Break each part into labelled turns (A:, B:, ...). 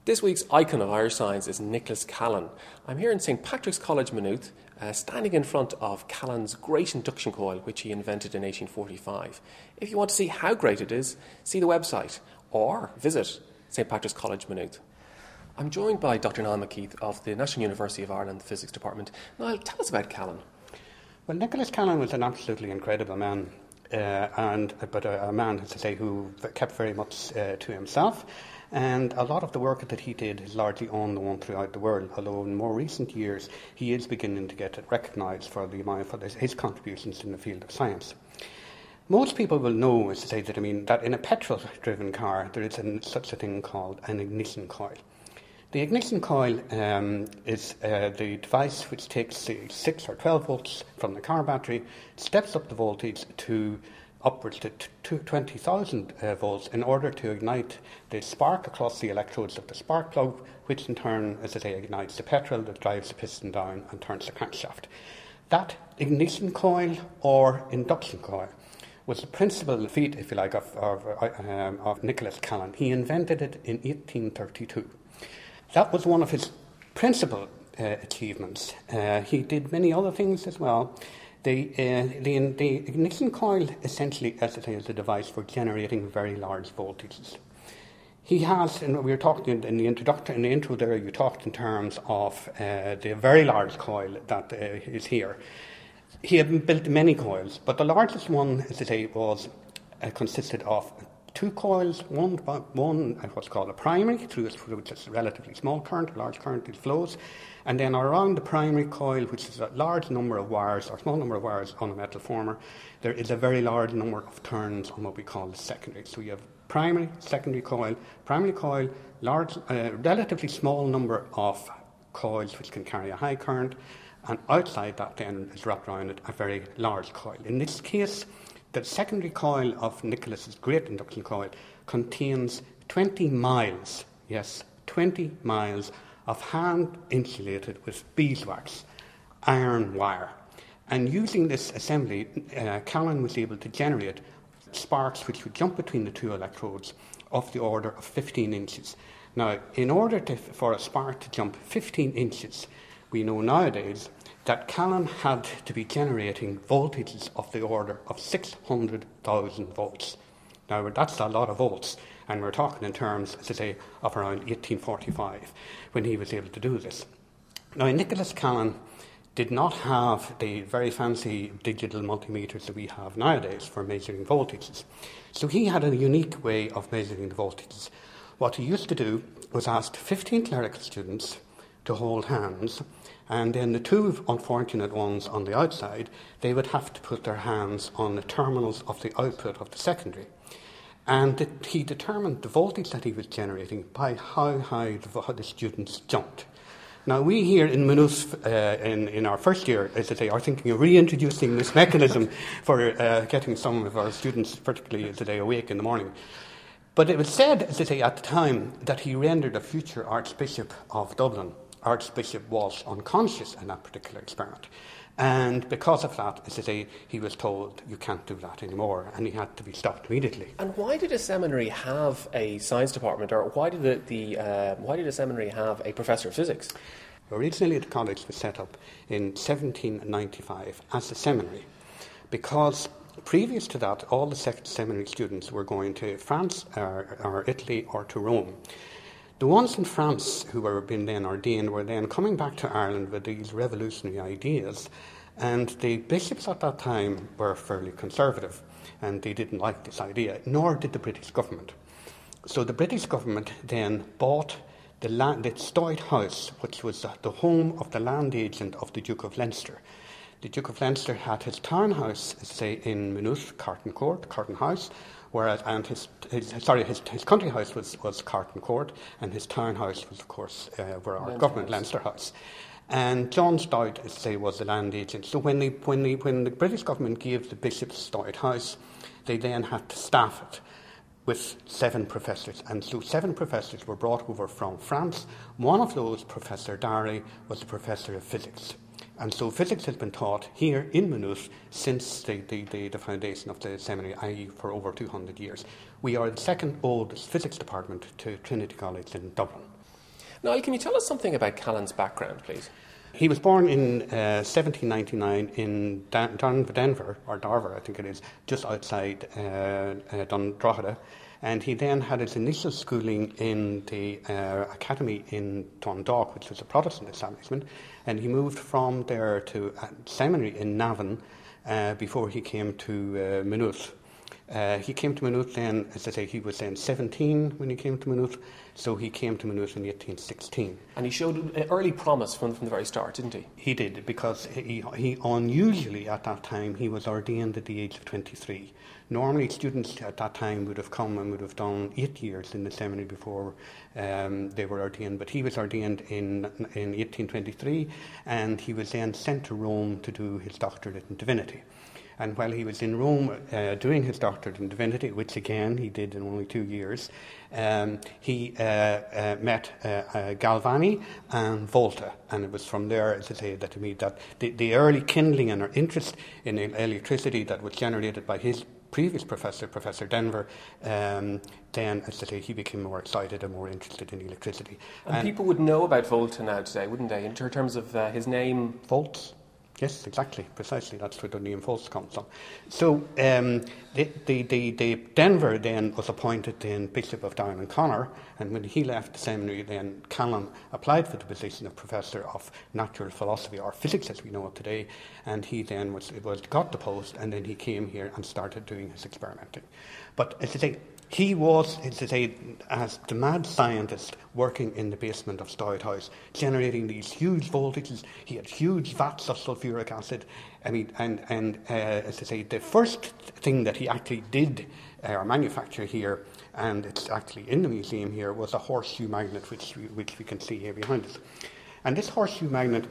A: This week's icon of Irish science is Nicholas Callan. I'm here in St Patrick's College, Maynooth, standing in front of Callan's great induction coil, which he invented in 1845. If you want to see how great it is, see the website or visit St Patrick's College, Maynooth. I'm joined by Dr. Niall McKeith of the National University of Ireland Physics Department. Niall, tell us about Callan.
B: Well, Nicholas Callan was an absolutely incredible man, but a man, as I say, who kept very much to himself. And a lot of the work that he did is largely unknown throughout the world, although in more recent years he is beginning to get recognised for his contributions in the field of science. Most people will know, as I say, that in a petrol-driven car there is such a thing called an ignition coil. The ignition coil is the device which takes 6 or 12 volts from the car battery, steps up the voltage to upwards to 20,000 volts in order to ignite the spark across the electrodes of the spark plug, which in turn, as I say, ignites the petrol that drives the piston down and turns the crankshaft. That ignition coil or induction coil was the principal feat, if you like, of Nicholas Callan. He invented it in 1832. That was one of his principal achievements. He did many other things as well. The ignition coil essentially, as I say, is a device for generating very large voltages. He has, and we were talking in the intro there, you talked in terms of the very large coil that is here. He had built many coils, but the largest one, as I say, consisted of two coils, one what's called a primary, through which is a relatively small current, a large current that flows, and then around the primary coil, which is a large number of wires, or small number of wires on a metal former, there is a very large number of turns on what we call the secondary. So you have primary coil, large, relatively small number of coils which can carry a high current, and outside that then is wrapped around it a very large coil. In this case, the secondary coil of Nicholas's great induction coil contains 20 miles, yes, 20 miles of hand-insulated with beeswax iron wire. And using this assembly, Callan was able to generate sparks which would jump between the two electrodes of the order of 15 inches. Now, in order for a spark to jump 15 inches, we know nowadays that Callan had to be generating voltages of the order of 600,000 volts. Now, that's a lot of volts, and we're talking in terms, as I say, of around 1845 when he was able to do this. Now, Nicholas Callan did not have the very fancy digital multimeters that we have nowadays for measuring voltages. So he had a unique way of measuring the voltages. What he used to do was ask 15 clerical students to hold hands, and then the two unfortunate ones on the outside, they would have to put their hands on the terminals of the output of the secondary. And he determined the voltage that he was generating by how high the students jumped. Now, we here in Maynooth, in our first year, as I say, are thinking of reintroducing this mechanism for getting some of our students, particularly as they awake in the morning. But it was said, as I say, at the time, that he rendered a future Archbishop of Dublin, Archbishop Walsh, unconscious in that particular experiment. And because of that, as I say, he was told, you can't do that anymore, and he had to be stopped immediately.
A: And why did a seminary have a science department, or why did a seminary have a professor of physics?
B: Originally, the college was set up in 1795 as a seminary, because previous to that, all the seminary students were going to France or Italy or to Rome. The ones in France who were being then ordained were then coming back to Ireland with these revolutionary ideas, and the bishops at that time were fairly conservative, and they didn't like this idea, nor did the British government. So the British government then bought the Stoyt House, which was the home of the land agent of the Duke of Leinster. The Duke of Leinster had his townhouse, say, in Maynooth, Carton House, his country house was Carton Court, and his townhouse was, of course, where our government, Leinster House. And John Stoyt, as I say, was the land agent. So when the British government gave the bishops Stoyt House, they then had to staff it with 7 professors. And so 7 professors were brought over from France. One of those, Professor Darry, was a professor of physics. And so physics has been taught here in Maynooth since the foundation of the seminary, i.e. for over 200 years. We are the second oldest physics department to Trinity College in Dublin.
A: Now, can you tell us something about Callan's background, please?
B: He was born in 1799 in Denver, or Darver, I think it is, just outside Dundrochada. And he then had his initial schooling in the academy in Dundalk, which was a Protestant establishment. And he moved from there to a seminary in Navan before he came to Maynooth. He came to Maynooth then, as I say, he was then 17 when he came to Maynooth, so he came to Maynooth in 1816.
A: And he showed early promise from the very start, didn't he?
B: He did, because he unusually at that time, he was ordained at the age of 23. Normally students at that time would have come and would have done 8 years in the seminary before they were ordained, but he was ordained in 1823, and he was then sent to Rome to do his doctorate in divinity. And while he was in Rome doing his doctorate in divinity, which again he did in only 2 years, he met Galvani and Volta. And it was from there, as I say, that to me that the early kindling and our interest in electricity that was generated by his previous professor, Professor Denver, then, as I say, he became more excited and more interested in electricity.
A: And people would know about Volta now today, wouldn't they, in terms of his name?
B: Volts. Yes, exactly, precisely. That's where the name Volts comes from. So the Denver then was appointed then Bishop of Down and Connor, and when he left the seminary, then Callan applied for the position of Professor of Natural Philosophy, or Physics as we know it today, and he then got the post, and then he came here and started doing his experimenting. But as I say, he was, as I say, as the mad scientist working in the basement of Stoyt House, generating these huge voltages. He had huge vats of sulfuric acid. I mean, and as I say, the first thing that he actually did or manufacture here, and it's actually in the museum here, was a horseshoe magnet, which we can see here behind us. And this horseshoe magnet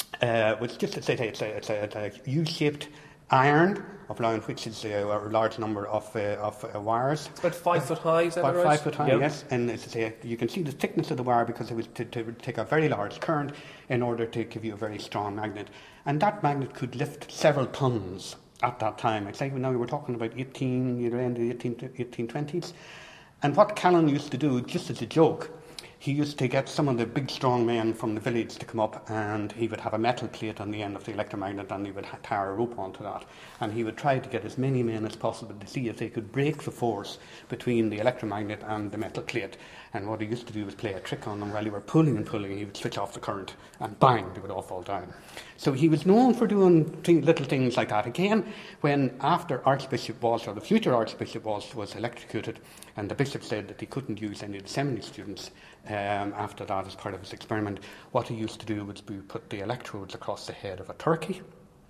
B: was just, as I say, it's a U-shaped iron around which is a large number of wires.
A: It's about 5 foot high, is that
B: about
A: right?
B: 5 foot high, yep. Yes. And as I say, you can see the thickness of the wire because it was to take a very large current in order to give you a very strong magnet. And that magnet could lift several tons at that time. It's like now we were talking about end of the 1820s. And what Callan used to do, just as a joke, he used to get some of the big strong men from the village to come up, and he would have a metal plate on the end of the electromagnet, and he would tie a rope onto that, and he would try to get as many men as possible to see if they could break the force between the electromagnet and the metal plate. And what he used to do was play a trick on them. While they were pulling and pulling, he would switch off the current, and bang, they would all fall down. So he was known for doing little things like that. Again, when after Archbishop Walsh, or the future Archbishop Walsh, was electrocuted, and the bishop said that he couldn't use any of the seminary students after that as part of his experiment, what he used to do was put the electrodes across the head of a turkey.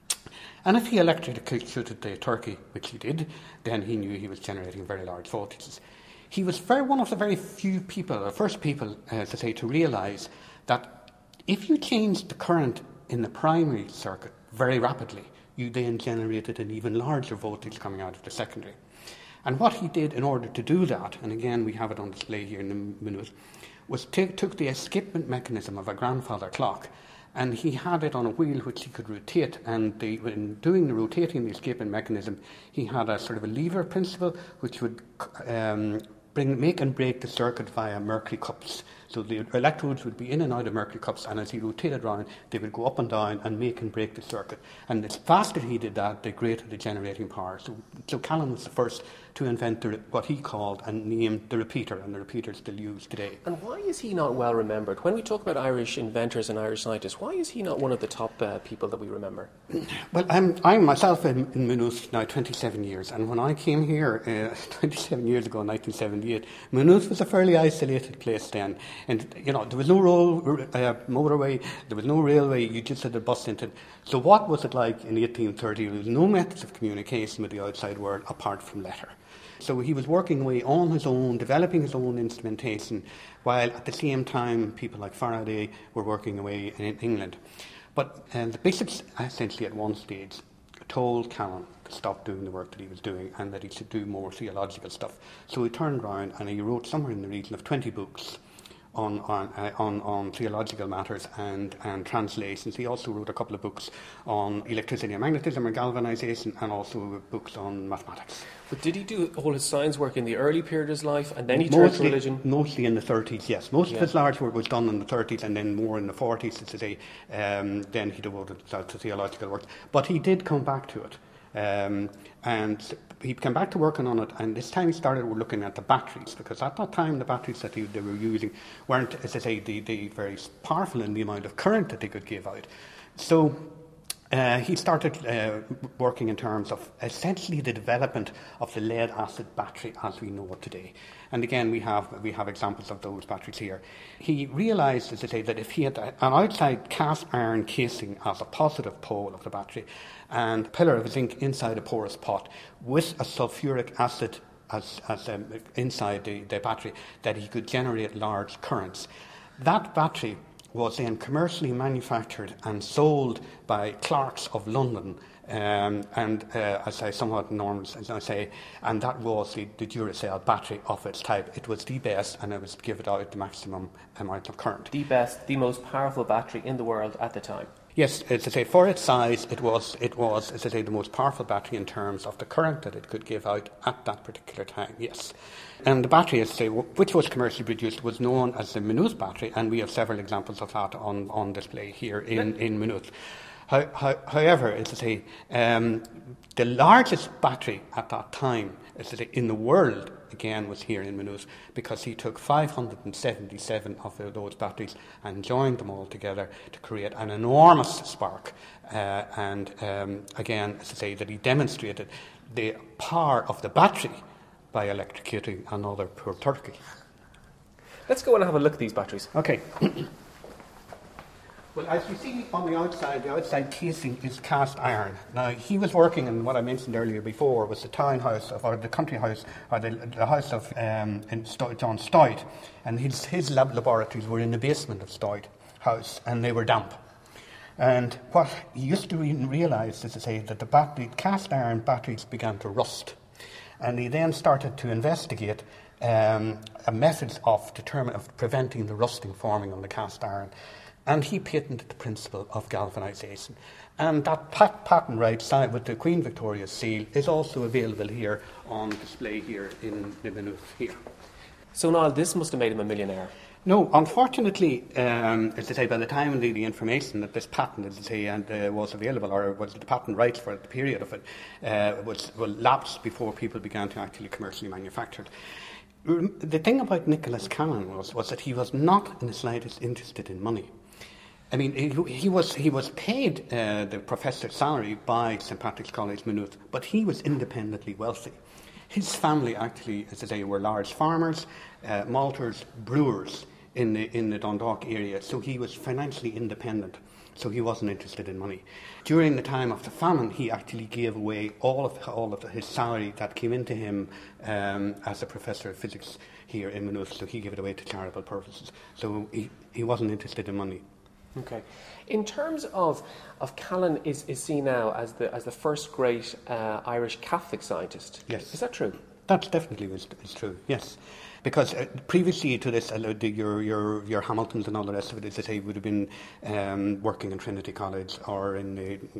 B: And if he electrocuted the turkey, which he did, then he knew he was generating very large voltages. He was one of the very few people, the first people, to say, to realise that if you changed the current in the primary circuit very rapidly, you then generated an even larger voltage coming out of the secondary. And what he did in order to do that, and again we have it on display here in a minute, was took the escapement mechanism of a grandfather clock, and he had it on a wheel which he could rotate, and in doing the rotating the escapement mechanism, he had a sort of a lever principle which would make and break the circuit via mercury cups. So the electrodes would be in and out of mercury cups, and as he rotated around, they would go up and down and make and break the circuit. And the faster he did that, the greater the generating power. So Callan was the first to invent what he called and named the repeater, and the repeater is still used today.
A: And why is he not well remembered? When we talk about Irish inventors and Irish scientists, why is he not one of the top people that we remember?
B: Well, I'm myself in Maynooth now 27 years, and when I came here 27 years ago in 1978, Maynooth was a fairly isolated place then. And, you know, there was no motorway, there was no railway, you just had a bus into it. So what was it like in 1830? There was no methods of communication with the outside world apart from letter. So he was working away on his own, developing his own instrumentation, while at the same time people like Faraday were working away in England. But the bishops essentially at one stage told Callan to stop doing the work that he was doing and that he should do more theological stuff. So he turned around and he wrote somewhere in the region of 20 books on theological matters and translations. He also wrote a couple of books on electricity and magnetism and galvanization, and also books on mathematics.
A: But did he do all his science work in the early period of his life, and then he turned to religion?
B: Mostly in the 30s, yes. Most of his large work was done in the 30s, and then more in the 40s, as I say. Then he devoted himself to theological work. But he did come back to it. And he came back to working on it, and this time he started looking at the batteries, because at that time the batteries that they were using weren't, as I say, the very powerful in the amount of current that they could give out. So he started working in terms of essentially the development of the lead-acid battery as we know it today. And again, we have examples of those batteries here. He realised, as I say, that if he had an outside cast iron casing as a positive pole of the battery and a pillar of zinc inside a porous pot with a sulfuric acid as inside the battery, that he could generate large currents. That battery was then commercially manufactured and sold by Clark's of London, and as I somewhat norms, as I say, and that was the Duracell battery of its type. It was the best, and it was given out the maximum amount of current.
A: The best, the most powerful battery in the world at the time.
B: Yes, as I say, for its size, it was, as I say, the most powerful battery in terms of the current that it could give out at that particular time, yes. And the battery, as I say, which was commercially produced, was known as the Maynooth battery, and we have several examples of that on display here in Maynooth. However, as I say, the largest battery at that time, as I say, in the world, again, was here in Maynooth, because he took 577 of those batteries and joined them all together to create an enormous spark. And again, as I say, that he demonstrated the power of the battery by electrocuting another poor turkey.
A: Let's go and have a look at these batteries.
B: Okay. Well, as you see on the outside casing is cast iron. Now, he was working in what I mentioned earlier before was the townhouse or the country house, or the house of John Stout, and his laboratories were in the basement of Stout House, and they were damp. And what he used to realise, as I say, that the cast iron batteries began to rust, and he then started to investigate a method of preventing the rusting forming on the cast iron. And he patented the principle of galvanization. And that patent right side with the Queen Victoria's seal is also available here on display here in the Maynooth here.
A: So, Niall, this must have made him a millionaire.
B: No, unfortunately, as I say, by the time the information that this patent, as I say, was available, or was the patent rights for the period of it, was lapsed before people began to actually commercially manufacture it. The thing about Nicholas Callan was that he was not in the slightest interested in money. I mean, he was paid the professor's salary by St Patrick's College, Maynooth, but he was independently wealthy. His family actually, as I say, were large farmers, malters, brewers in the Dundalk area, so he was financially independent. So he wasn't interested in money. During the time of the famine, he actually gave away all of his salary that came into him as a professor of physics here in Maynooth. So he gave it away to charitable purposes. So he wasn't interested in money.
A: Okay. In terms of Callan is seen now as the first great Irish Catholic scientist.
B: Yes.
A: Is that true?
B: That definitely is true, yes. Because previously to this, your Hamiltons and all the rest of it, as I say, would have been working in Trinity College or in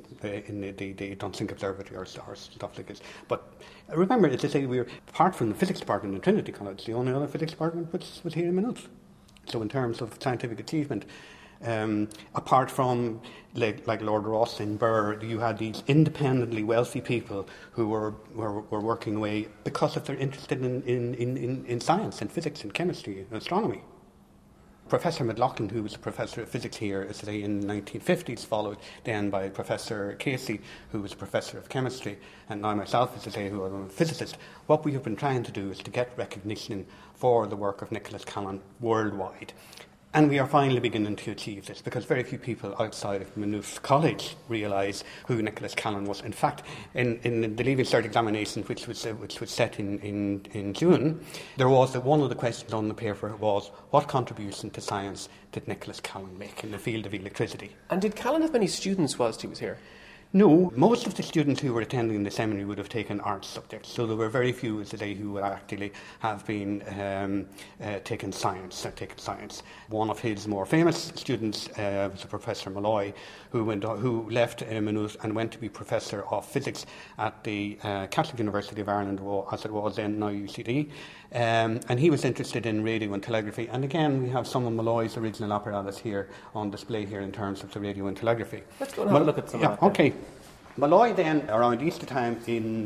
B: the Dunsink Observatory or stuff like this. But remember, as I say, we're apart from the physics department in Trinity College, the only other physics department was here in Maynooth. So in terms of scientific achievement, apart from like Lord Ross in Birr, you had these independently wealthy people who were working away because of their interest in science and physics and chemistry and astronomy. Professor McLaughlin, who was a professor of physics here, as I say, in the 1950s, followed then by Professor Casey, who was a professor of chemistry, and now myself, as I say, who am a physicist. What we have been trying to do is to get recognition for the work of Nicholas Callan worldwide. And we are finally beginning to achieve this, because very few people outside of Maynooth College realise who Nicholas Callan was. In fact, in the Leaving Cert examination, which was set in June, there was one of the questions on the paper was, what contribution to science did Nicholas Callan make in the field of electricity?
A: And did Callan have many students whilst he was here?
B: No, most of the students who were attending the seminary would have taken arts subjects, so there were very few today who would actually have been taken science. One of his more famous students was Professor Malloy, who left Maynooth and went to be Professor of Physics at the Catholic University of Ireland, as it was then, now UCD. And he was interested in radio and telegraphy. And again, we have some of Malloy's original apparatus here on display here in terms of the radio and telegraphy.
A: Let's go and have a look at some of that.
B: Okay. Malloy then, around Easter time in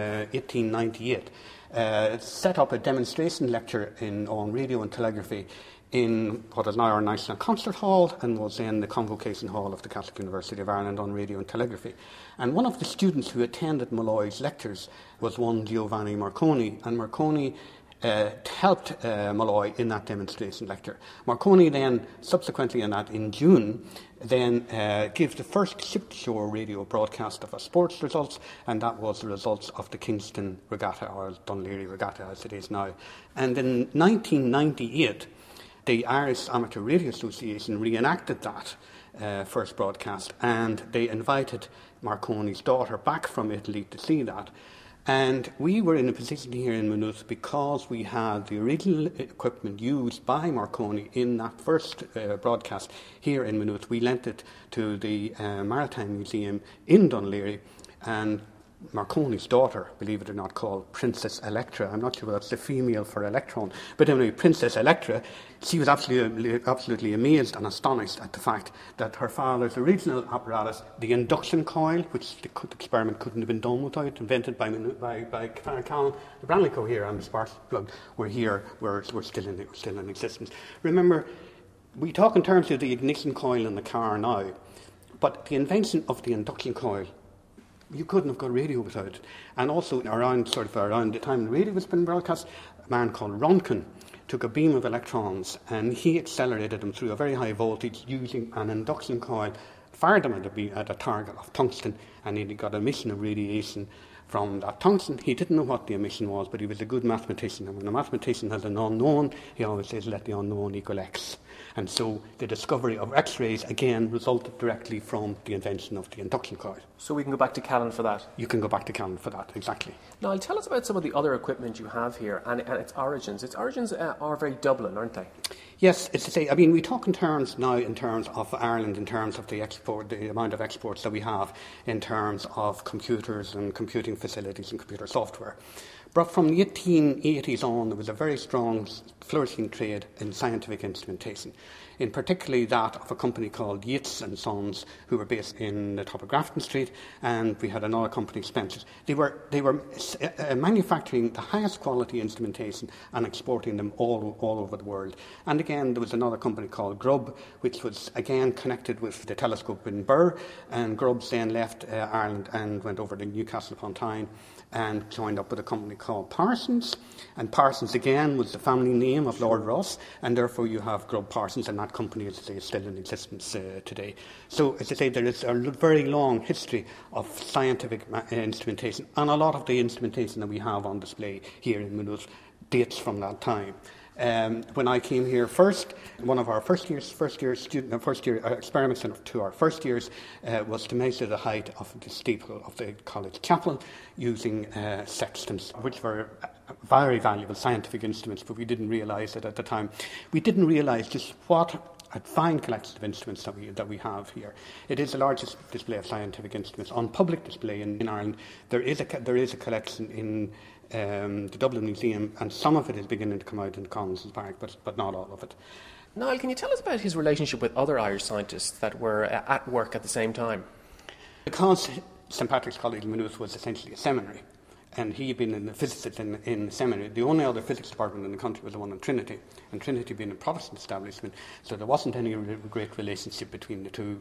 B: 1898, set up a demonstration lecture on radio and telegraphy in what is now our National Concert Hall and was then the Convocation Hall of the Catholic University of Ireland on radio and telegraphy. And one of the students who attended Malloy's lectures was one Giovanni Marconi, and Marconi helped Malloy in that demonstration lecture. Marconi then, subsequently in June, then gives the first ship-to-shore radio broadcast of our sports results, and that was the results of the Kingston Regatta, or Dún Laoghaire Regatta as it is now. And in 1998, the Irish Amateur Radio Association reenacted that first broadcast, and they invited Marconi's daughter back from Italy to see that. And we were in a position here in Maynooth because we had the original equipment used by Marconi in that first broadcast here in Maynooth. We lent it to the Maritime Museum in Dún Laoghaire, and Marconi's daughter, believe it or not, called Princess Electra. I'm not sure whether that's the female for electron, but anyway, Princess Electra, she was absolutely amazed and astonished at the fact that her father's original apparatus, the induction coil, which the experiment couldn't have been done without, invented by Callan, the Branly here and the spark plug, were still in existence. Remember, we talk in terms of the ignition coil in the car now, but the invention of the induction coil, you couldn't have got radio without it. And also around the time the radio was being broadcast, a man called Ronkin took a beam of electrons and he accelerated them through a very high voltage using an induction coil, fired them at a target of tungsten, and he got emission of radiation from that tungsten. He didn't know what the emission was, but he was a good mathematician, and when a mathematician has an unknown, he always says, let the unknown equal x. And so the discovery of X-rays, again, resulted directly from the invention of the induction coil.
A: So we can go back to Callan for that?
B: You can go back to Callan for that, exactly.
A: Now, tell us about some of the other equipment you have here and its origins. Its origins are very Dublin, aren't they?
B: Yes, it's to say, I mean, we talk in terms of Ireland, in terms of the amount of exports that we have, in terms of computers and computing facilities and computer software. But from the 1880s on, there was a very strong, flourishing trade in scientific instrumentation, in particularly that of a company called Yates and Sons, who were based in the top of Grafton Street, and we had another company, Spencer's. They were manufacturing the highest quality instrumentation and exporting them all over the world. And again, there was another company called Grubb, which was again connected with the telescope in Birr, and Grubbs then left Ireland and went over to Newcastle upon Tyne and joined up with a company called Parsons. And Parsons, again, was the family name of Lord Ross, and therefore you have Grubb Parsons, and that company, as I say, is still in existence today. So, as I say, there is a very long history of scientific instrumentation, and a lot of the instrumentation that we have on display here in Maynooth dates from that time. When I came here first, one of our first year experiments to our first years was to measure the height of the steeple of the college chapel using sextants, which were very valuable scientific instruments, but we didn't realise it at the time. We didn't realise just what a fine collection of instruments that we have here. It is the largest display of scientific instruments on public display in Ireland. There is a collection in the Dublin Museum, and some of it is beginning to come out in Collins Park, but not all of it.
A: Niall, can you tell us about his relationship with other Irish scientists that were at work at the same time? Because
B: St Patrick's College in Maynooth was essentially a seminary, and he had been a physicist in the seminary. The only other physics department in the country was the one in Trinity, and Trinity being a Protestant establishment, so there wasn't any great relationship between the two.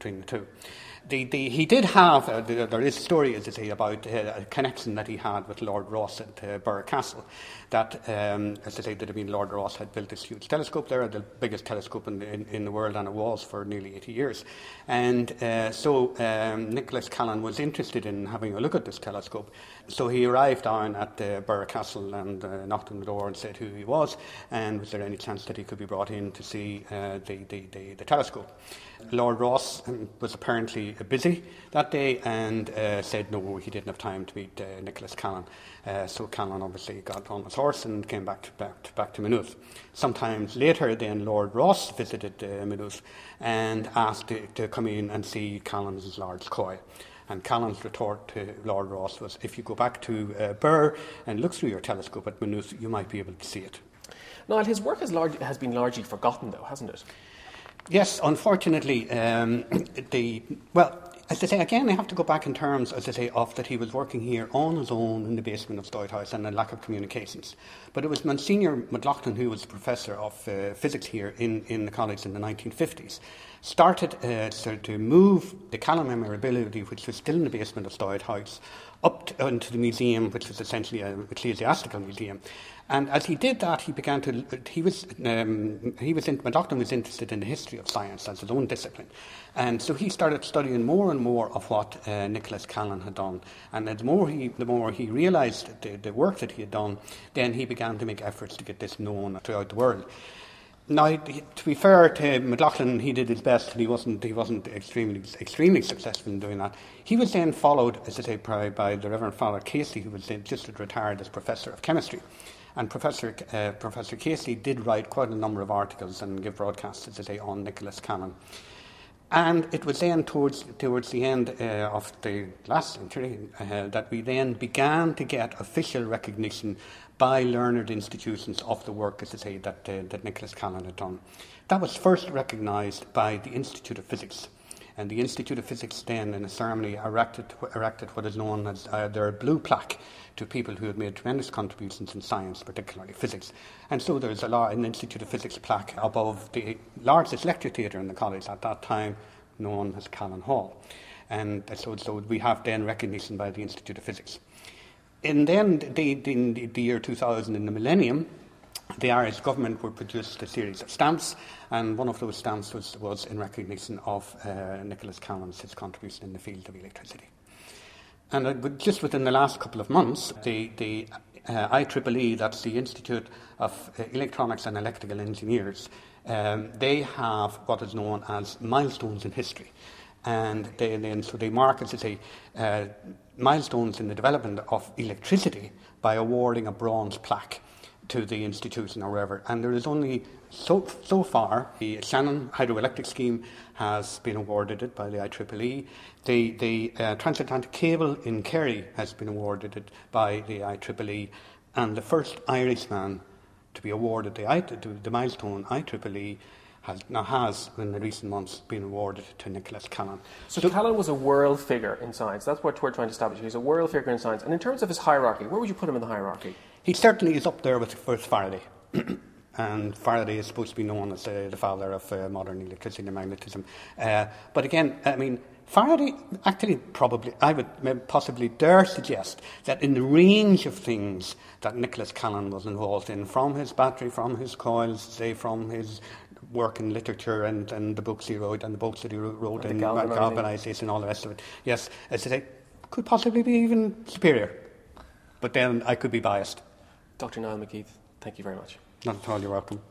B: He did have, there is a story, as I say, about a connection that he had with Lord Ross at Birr Castle, that, as I say, that Lord Ross had built this huge telescope there, the biggest telescope in the world, and it was for nearly 80 years. And so Nicholas Callan was interested in having a look at this telescope, so he he arrived down at Burr Castle and knocked on the door and said who he was and was there any chance that he could be brought in to see the telescope. Lord Ross was apparently busy that day and said no, he didn't have time to meet Nicholas Callan. So Callan obviously got on his horse and came back to Maynooth. Sometimes later then Lord Ross visited Maynooth and asked to come in and see Callan's large coil. And Callan's retort to Lord Ross was, if you go back to Burr and look through your telescope at Maynooth, you might be able to see it.
A: Now, his work has been largely forgotten, though, hasn't it?
B: Yes, unfortunately, as I say, again, I have to go back in terms, as I say, of that he was working here on his own in the basement of Stoyt House and a lack of communications. But it was Monsignor McLaughlin, who was professor of physics here in the college in the 1950s, started to move the Callan memorability, which was still in the basement of Stoyt House, up into the museum, which was essentially an ecclesiastical museum. And as he did that, he began to. McLaughlin was interested in the history of science as his own discipline, and so he started studying more and more of what Nicholas Callan had done. And the more he realised the work that he had done, then he began to make efforts to get this known throughout the world. Now, to be fair to McLaughlin, he did his best, and he wasn't extremely successful in doing that. He was then followed, as I say, by the Reverend Father Casey, who was then just retired as professor of chemistry. And Professor Casey did write quite a number of articles and give broadcasts, as I say, on Nicholas Callan. And it was then towards the end of the last century that we then began to get official recognition by learned institutions of the work, as I say, that Nicholas Callan had done. That was first recognised by the Institute of Physics. And the Institute of Physics then, in a ceremony, erected what is known as their blue plaque to people who had made tremendous contributions in science, particularly physics. And so there's an Institute of Physics plaque above the largest lecture theatre in the college at that time, known as Callan Hall. And so we have then recognition by the Institute of Physics. And then the year 2000, in the millennium, the Irish government would produce a series of stamps, and one of those stamps was in recognition of Nicholas Callan's his contribution in the field of electricity. And just within the last couple of months, the IEEE, that's the Institute of Electronics and Electrical Engineers, they have what is known as milestones in history. And they mark, as I say, milestones in the development of electricity by awarding a bronze plaque to the institution or wherever. And there is only so far the Shannon hydroelectric scheme has been awarded it by the IEEE. The transatlantic cable in Kerry has been awarded it by the IEEE, and the first Irishman to be awarded the milestone IEEE has in the recent months been awarded to Nicholas Callan.
A: So Callan was a world figure in science. That's what we're trying to establish. He's a world figure in science. And in terms of his hierarchy, where would you put him in the hierarchy?
B: He certainly is up there with Faraday. And Faraday is supposed to be known as the father of modern electricity and magnetism. But again, I mean, Faraday actually I would possibly dare suggest that in the range of things that Nicholas Callan was involved in, from his battery, from his coils, say from his work in literature and the books he wrote and the books that he wrote in galvanization and all the rest of it, yes, as I say, could possibly be even superior. But then I could be biased.
A: Dr. Niall McKeith, thank you very much.
B: Not at all, you're welcome.